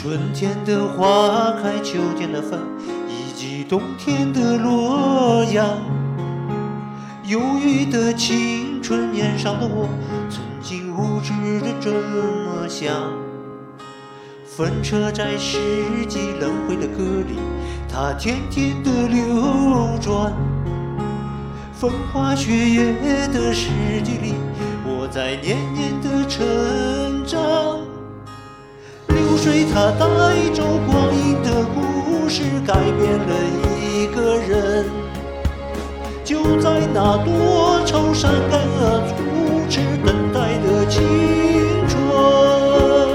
春天的花开，秋天的风，以及冬天的洛阳。忧郁的青春，年少的我，曾经无知的这么想。风车在四季轮回的歌里，它天天的流转。风花雪月的世界里，我在年年的成长。流水它带走光阴的故事，改变了一个人。就在那多愁善感而初次等待的青春。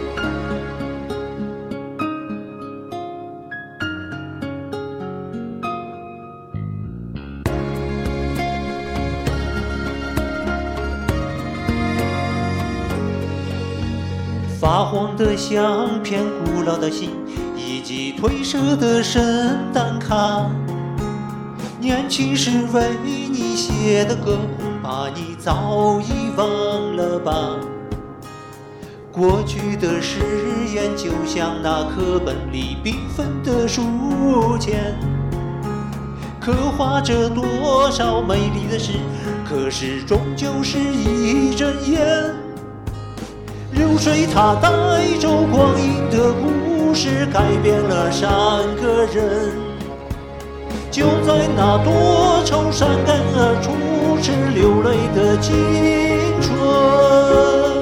发黄的相片，古老的信，以及褪色的圣诞卡。年轻时为你写的歌，恐怕你早已忘了吧。过去的誓言，就像那课本里缤纷的书签，刻画着多少美丽的事，可是终究是一阵烟。流水它带走光阴的故事，改变了3个人。就在那多愁善感而初次流泪的青春。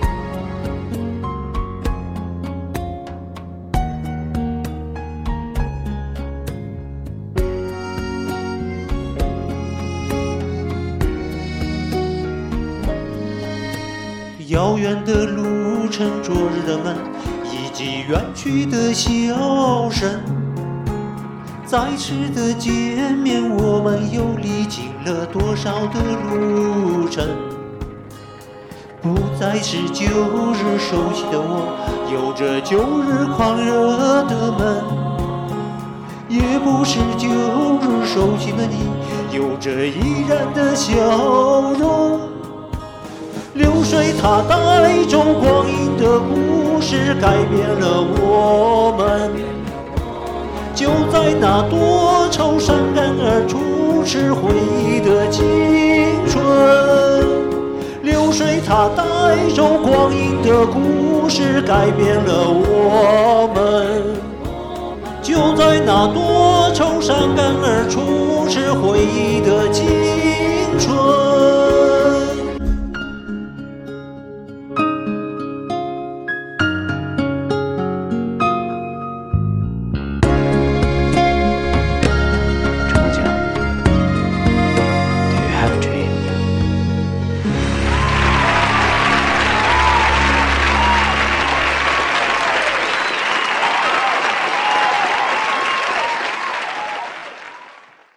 遥远的路程，昨日的梦，以及远去的笑声。再次的见面，我们又历经了多少的路程？不再是旧日熟悉的我，有着旧日狂热的梦；也不是旧日熟悉的你，有着依然的笑容。流水它带走光阴的故事，改变了我们。就在那多愁善感而初次回忆的青春。流水它带走光阴的故事，改变了我们。就在那多愁善感而初次回忆的青春。